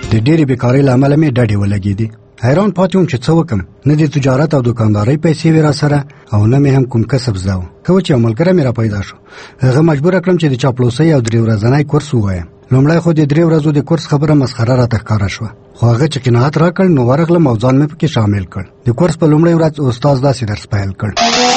د ډېرې بیکارۍ له امله مې ډډې ولګېدې. حیران پاتې وم چې څه وکم. نه د تجارت او دوکاندارۍ پیسې وې راسره او نه مې هم کوم کسب زده و. ښه و چې یو ملګری مې را پیدا شو. هغه مجبوره کړم چې د چاپلوسۍ او 3 ورځنی کورس ووایم. لومړی خو د 3 ورځو د کورس خبره مسخره راته ښکاره شوه، خو هغه چې قناعت راکړ نو ورغلم او ځان مې پکې شامل کړ. د کورس په لومړۍ ورځ استاد داسې درس پیل کړ.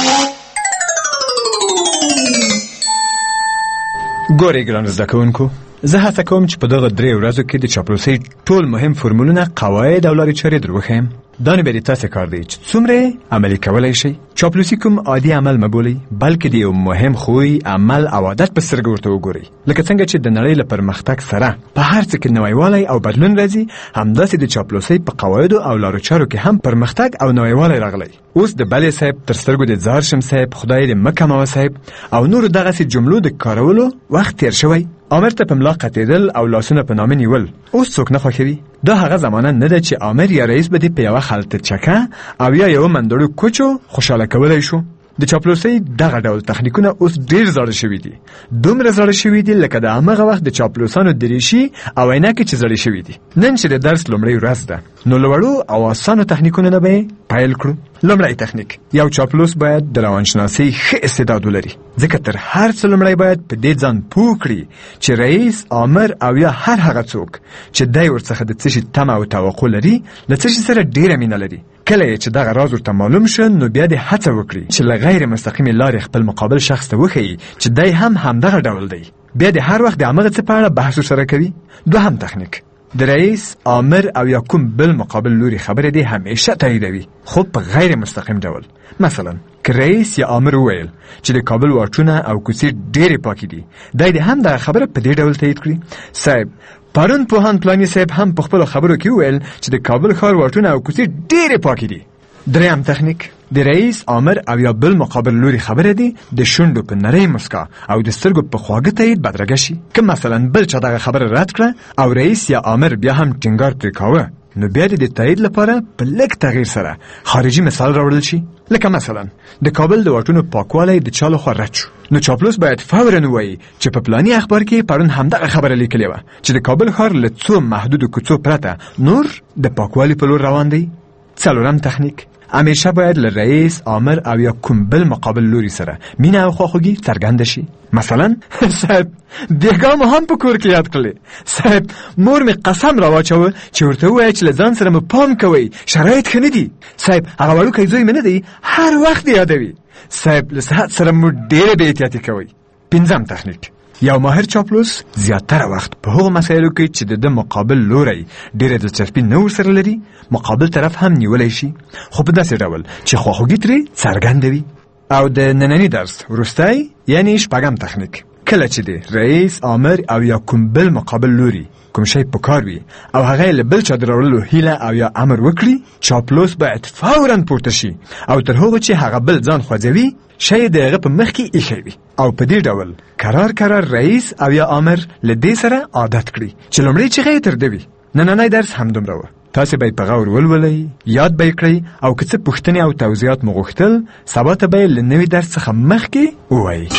ګورئ ګران زده کوونکو، زه هڅه کوم چې په دغه 3 ورځو کې د چاپلوسۍ ټول مهم فرمولونه، قواعد او لارې چارې در وښیم. دا نو بیا د تاسې کار دی چې څومره عملي کولی شئ. چاپلوسي کوم عادي عمل مه بولئ، بلکې د یو مهم خوی، عمل او عادت په سترګه ورته وګورئ. لکه څنګه چې د نړۍ له پرمختګ سره په هر څه کې نویوالی او بدلون راځي، همداسې د چاپلوسۍ په قواعدو او لارو چارو کې هم پرمختګ او نویوالی راغلی. اوس د بلې صاحب، تر سترګو د زارشم صاحب، خدای دې مه کموه صاحب او نورو دغسې جملو د کارولو وخت تیر شوی. عامر ته په ملا قطېدل او لاسونه په نامه نیول اوس څوک نه خوښوي. دا هغه زمانه نه ده چې عامر یا رئیس به دې په یوه خلطه چکه او یا یوه منډړو کوچو خوشحاله کولی شو. د چاپلوسۍ دغه ډول تخنیکونه اوس ډېر زاړه شوي دي، دومره زاړه شوي دي لکه د همغه وخت د چاپلوسانو دریشي او عینکې چې زړې شوي دي. نن چې د درس لومړۍ ورځ ده، نو له وړو او اسانو تخنیکونو نه به پیل کړو. لومړی تخنیک، یو چاپلوس باید د روانشناسۍ ښه استعداد ولري، ځکه تر هر څه لومړی باید په دې ځان پوه کړي چې رئیس، آمر او یا هر هغه څوک چې دی ورڅخه د څه شي تمه او توقع لري، له څه شي سره ډېره مینه لري. کله چې دغه راز ورته معلوم شو، نو بیا دې هڅه وکړي چې له غیر مستقیمې لارې خپل مقابل شخص ته وښیي چې دی هم همدغه ډول دی. بیا دې هر وخت د همغه څه په اړه بحث ورسره کوي. دوهم تخنیک، د رئیس، آمر او یا کوم بل مقابل لوري خبره دې همیشه تاییدوي، خو په غیر مستقیم ډول. مثلا که رئیس یا آمر وویل چې د کابل واټونه او کوڅې ډېرې پاکې دي، دی دې هم دغه خبره په دې ډول تایید کړي: صاحب، پرون پوهاند پلاني صاحب هم په خپلو خبرو کې وویل چې د کابل ښار واټونه او کوڅې ډېرې پاکې دي. دریم تخنیک، د رئیس، آمر او یا بل مقابل لوري خبره دي د شونډو په نرۍ مسکا او د سترګو په خواږه تایید بدرګه شي. که مثلا بل چا دغه خبره رد کړه او رئیس یا آمر بیا هم ټینګار پرې کاوه، نو بیا د تایید لپاره په لږ تغییر سره خارجي مثال راوړل شي. لکه مثلا د کابل د واټونو پاکوالی د چا لخوا رد شو، نو چاپلوس باید فوراً ووایي چې په پلاني اخبار کې پرون همدغه خبره لیکلې وه چې د کابل ښار له څو محدودو کوڅو پرته نور د پاکوالي په لور روان دی. څلورم تخنیک، همیشه باید له رئیس، آمر او یا کوم بل مقابل لوري سره مینه او خواخوږي څرګنده شي. مثلا صاحب، بیګا مو هم په کور کې یاد کړلې. صاحب، مور مې قسم راواچوه چې ورته ووایه چې له ځان سره مو پام کوئ، شرایط ښه نه دي. صاحب، هغه وړوکی زوی مې نه دی، هر وخت یادوي. صاحب، له صحت سره مو ډېره بې احتیاطي کوئ. پنځم تخنیک، یو ماهر چاپلوس زیاتره وخت په هغو مسایلو کې چې د مقابل لوری ډېره دلچسپي نه ورسره لري، مقابل طرف هم نیولی شي، خو په داسې ډول چې خواخوږي ترې څرګندوي. او د ننني درس وروستی، یعنی شپږم تخنیک، کله چې د رئیس، آمر او یا کوم بل مقابل لوري کوم شی په کار وي او هغه له بل چا د راوړلو هیله او یا امر وکړي، چاپلوس باید فوراً پورته شي او تر هغو چې هغه بل ځان خوځوي، شی د هغه په مخ کې ایښی وي، او په دې ډول کرار رئیس او یا آمر له دې سره عادت کړي چې لومړی چغه یې تر ده وي. نننی درس همدومره و. تاسې به یې په غور ولولئ، یاد به یې کړئ، او که څه پوښتنې او توضیحات مو غوښتل، سبا ته به یې له نوي درس څخه مخکې ووایئ.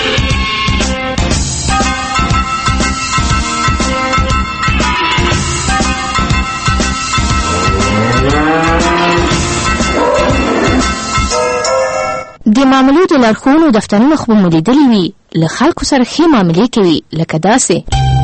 د معاملو د لارښوونو دفترونه خو به مو لیدلي وي، له خلکو سره ښې معاملې کوي، لکه داسې.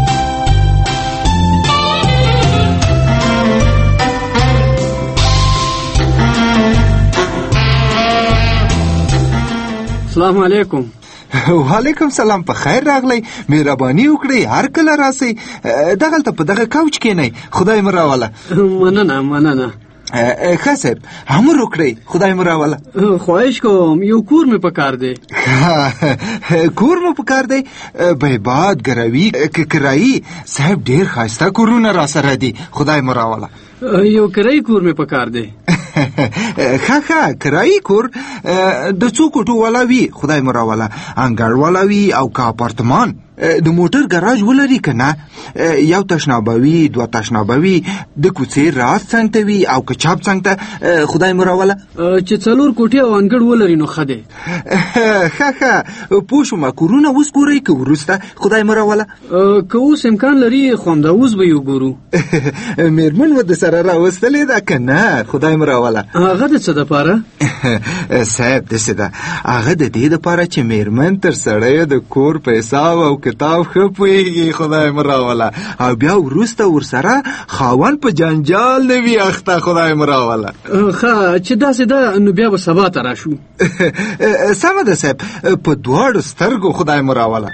السلام علیکم. وعلیکم سلام، په خیر راغلی، مهرباني وکړئ، هر کله راسئ، دغلته په دغه کوچ کښېنئ، خدای مو راوله. مننه. ښه صاحب، امر وکړئ، خدای مو راوله. خواهش کوم، یو کور مې پکار دی. کور مو پکار دی؟ بیباد، ګروي، کرایي صاحب، ډېر ښایسته کورونه را سره دي، خدای مو راوله. یو کرایي کور مې پکار دی. ښه کرایي کور د څو کوټو والا وي، خدای مو راوله، انګړ والا وي او که اپارتمان. د موټر ګراج ولري که نه؟ یو تشنابوي، 2 تشنابوي، د کوڅې راست څنګ ته وي او که چپ څنګ ته، خدای مو راوله. چې 4 کوټې او انګړ ولري نو ښه دی. ښه پوه شوم. کورونه اوس ګورئ که وروسته؟ خدای مو راوله. که اوس امکان لري خو همدا اوس به یې وګورو. مېرمن مو د سره راوستلې ده که نه؟ خدای مو راوله. هغه د څه دپاره؟ صاحب داسې ده، هغه د دې دپاره چې مېرمن تر سړیو د کور په حساب او کتاب ښه پوهېږي. خدای مو راوله. او بیا وروسته ورسره خاوند په جنجال نه وي اخته. خدای مو راوله. ښه چې داسې ده نو بیا به سبا ته راشو. سمه ده صاحب، په 2 سترګو. خدای مو راوله.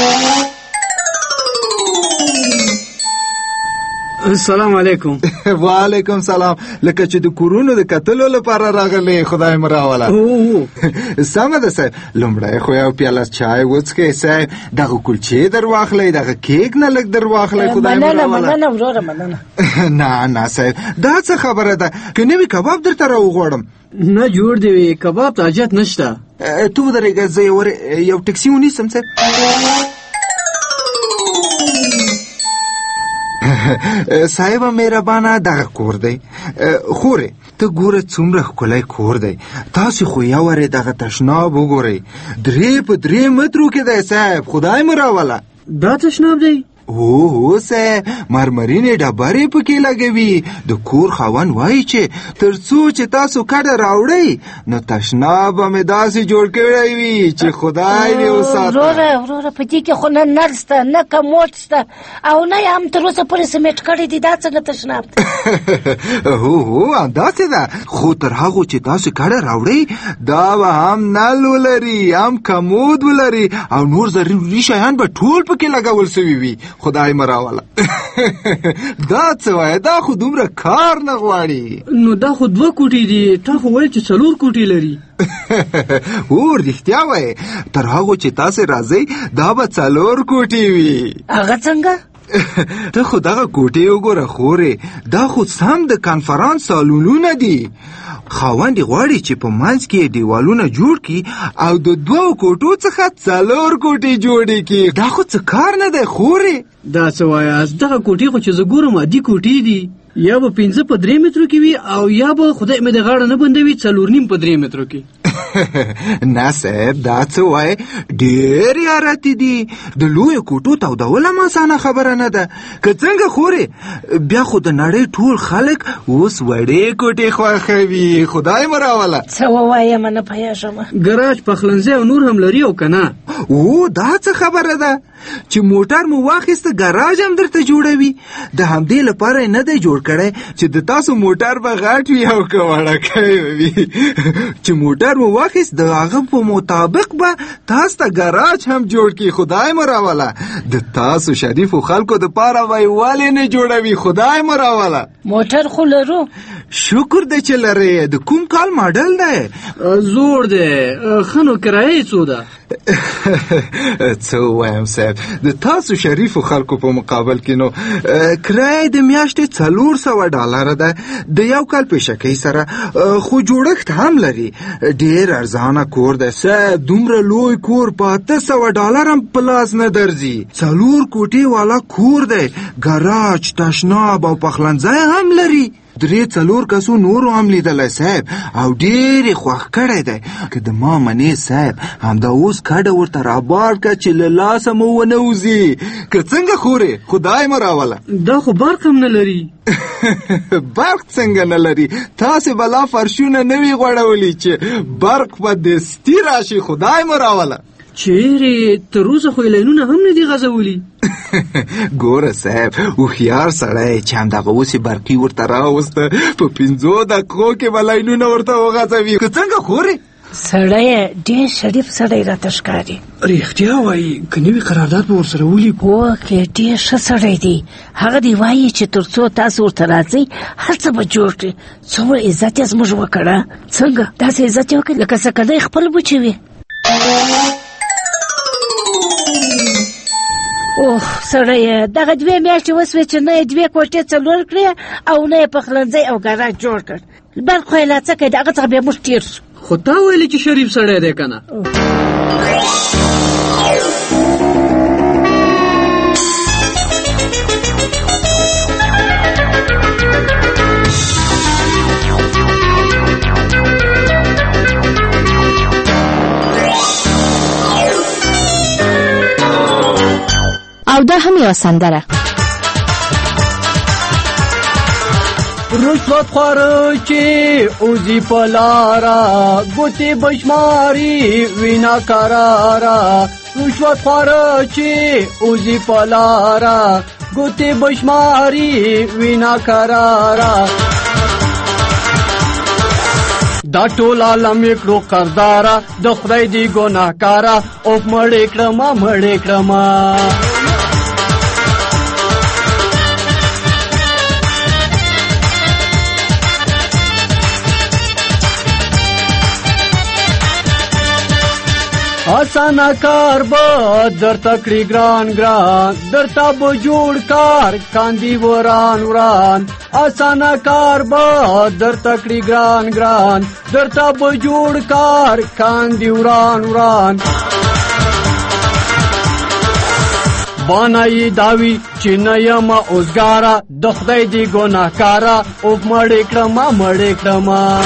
السلام علیکم. وعلیکم سلام. لکه چې د کورونو د کتلو لپاره راغلی. خدای مو راوله. سمه ده صاحب، لومړی خو یو پیاله چای وڅښئ صاحب، دغه کلچې در واخلئ، دغه کیک نه لږ در واخلئ. خدای مو راوله. مننه وروره، مننه. نه صاحب، دا څه خبره ده؟ که نوي کباب درته راوغواړم؟ نه جوړ دی وي، کباب ته حاجت نشته. ته ودرېږه، زه یو ټکسي ونیسم صاحب. صاحب مهربانه، دغه کور دی. خورې ته ګوره څومره ښکلی کور دی. تاسې خو یوارې دغه تشناب وګورئ، 3 په 3 مترو کې دی صاحب. خدای مو راوله. دا تشناب دی؟ هو صاحب، مرمرینې ډبرې پکې لګوي. د کور خاوند وایي چې تر څو چې تاسو کډه راوړئ نو تشناب به مې داسې جوړ کړی وي چې خدای دې وساته. وروره په دې کې خو نه نل شته، نه کموډ شته، او نه یې هم تر اوسه پورې سمیټ کړی دي. دا څنګه تشناب دی؟ هو همداسې ده، خو تر هغو چې تاسو کډه راوړئ دا به هم نل ولري، هم کموډ ولري، او نور ضروري شیان به ټول پکې لګول سوي وي. خدای مو راوله. دا څه وایه؟ دا خو دومره کار نه غواړي. نو دا خو 2 کوټې دي، تا خو ویل چې 4 کوټې لري. او رښتیا وایې، تر هغو چې تاسې راځئ دا به 4 کوټې وي. هغه څنګه؟ ته خو دغه کوټې وګوره خورې، دا خو سم د کانفرانس سالونونه دي. خاوند غواړي چې په منځ کې دیوالونه جوړ کړي او د 2 کوټو څخه 4 کوټې جوړې کړي. دا خو څه کار نه دی خورې. دا څه وایاست؟ دغه کوټې خو چې زه ګورم عادي کوټې دي، یا به 5 په 3 مترو کې وي او یا به خدای مې د غاړه نه بندوي 4.5 په 3 مترو کې. نه صاحب، دا څه وایي؟ ډېر یاراتي دي. د لویو کوټو تودول هم اسانه خبره نه ده. که څنګه خورې، بیا خو د نړۍ ټول خلک اوس وړې کوټې خوښوي. خدای مو راوله. څه ووایم نه پوهېږم. ګراج، پخلنځی او نور هم لري او که نه؟ او دا څه خبره ده چې موټر مو واخیسته ګراج هم درته جوړوي؟ د همدې لپاره نه دی جوړ کړی چې د تاسو موټر به غټ وي او که وړکی وي. چې موټر مو واخیست د هغه په مطابق به تاسو ته ګراج هم جوړ کړي. خدای مو راوله. د تاسو شریفو خلکو دپاره وایي ولې نه جوړوي. خدای مو راوله. موټر خو لرو. شکر دی چې لرې. د کوم کال ماډل دی؟ زوړ دی. ښه نو کرایه څو ده؟ څه ووایم صاحب، د تاسو شریفو خلکو په مقابل کې نو کرایه د میاشتې $400 ده، د 1 کال پیشکۍ سره. خو جوړښت هم لري. ډېر ارزانه کور دی صاحب. دومره لوی کور په $800 هم په لاس نه درځي. 4 کوټې والا کور دی. ګراج، تشناب او پخلنځی هم لري. 3-4 کسو نورو هم لیدلی صاحب او ډېر خوښ کړی دی. که د ما منې صاحب، همدا اوس کډه ورته رابار که چې له لاسه مو ونه وځي. که څنګه خورې؟ خدای مو راوله. دا خو برق هم نه لري. برق څنګه نه لري؟ تاسې بلا فرشونه نه وي غوړولی چې برق په دستي راشي. خدای مو راوله. چیرې تر اوسه خو لینونه هم نه دي غځولي. ګوره صاحب، هوښیار سړی چې همدغه اوس برقي ورته راوسته، په 5 دقیقو کې به لینونه ورته وغځوي. که څنګه خورې؟ سړی ډېر شریف سړی راته ښکاري. رښتیا وایي، که نوي قرارداد به ورسره ولیکو. هوکې ډېر ښه سړی دی. هغه دی وایي چې تر څو تاسو ورته راځئ هر څه به جوړ کړي. څومره عزت یې زموږ وکړه. څنګه داسې عزت یې وکړي لکه سکلی خپل بچی وي. اوه سړی، دغه 2 میاشتې وسوې چې نه یې 2 کوټې 4 کړې او نه یې پخلنځی او ګراج جوړ کړ. برق خو یې لا څه کوي، د هغه څخه بیا موږ تېر شو. خو تا ویلې چې شریف سړی دی که نه؟ او دا هم یو سندره. رشوت خواره چې اوزی پلارا گوتی بشماری وینا کرارا. رشوت خواره چې اوزی پلارا گوتی بشماری وینا کرارا. دا ټول عالم کړو قرضدارا د خدای دی ګناهکارا او مړې کړما. آسانا کار با در تکڑی گران در تاب جوڑ کار کاندی وران. آسانا کار با در تکڑی گران در تاب جوڑ کار کاندی وران. بانایی داوی چې نیم اوزګارا د خدای دی ګناهکارا او مړې کړما.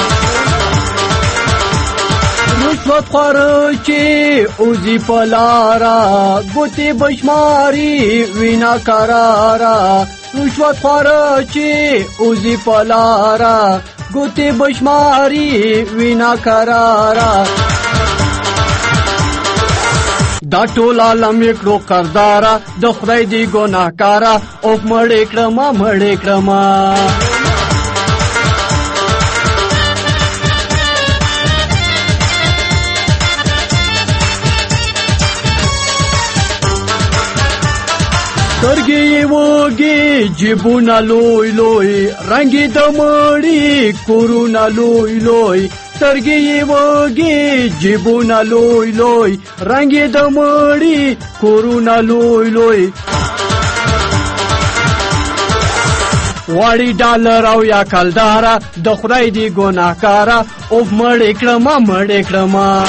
رشوت خواره چې اوزی پلارا گوتی بشماری وینا کرارا. رشوت خواره چې اوزی پلارا گوتی بشماری وینا کرارا. دا ټول عالم کړو قرضدارا د خدای دی ګناهکارا او مړې کړما. سترګې وږي جیبونه لوی رنګې د مړي کورونه لوی. سترګې وږي جیبونه لوی رنګې د مړي کورونه لوی. واړی ډالر او یا کلدارا د خدای دی ګناهکارا او مړې کړما.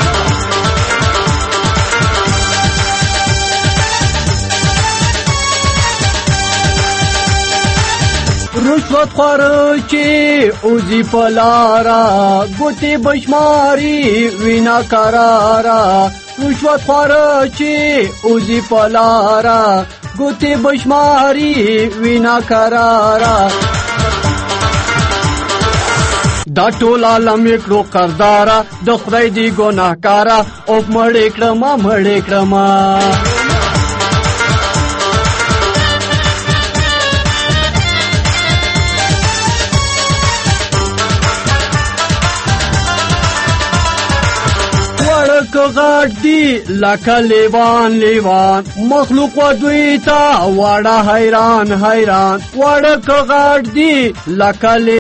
رشوت خواره چې اوزی پلارا گوتی بشماری وینا کرارا. رشوت خواره چې اوزی پلارا گوتی بشماری وینا کرارا. دا ټول عالم کړو قرضدارا د خدای دی ګناهکارا او مړې کړما. غاټ دی لکه لیوان مخلوق و دوی تا واړه حیران. واړه غاټ دی لکه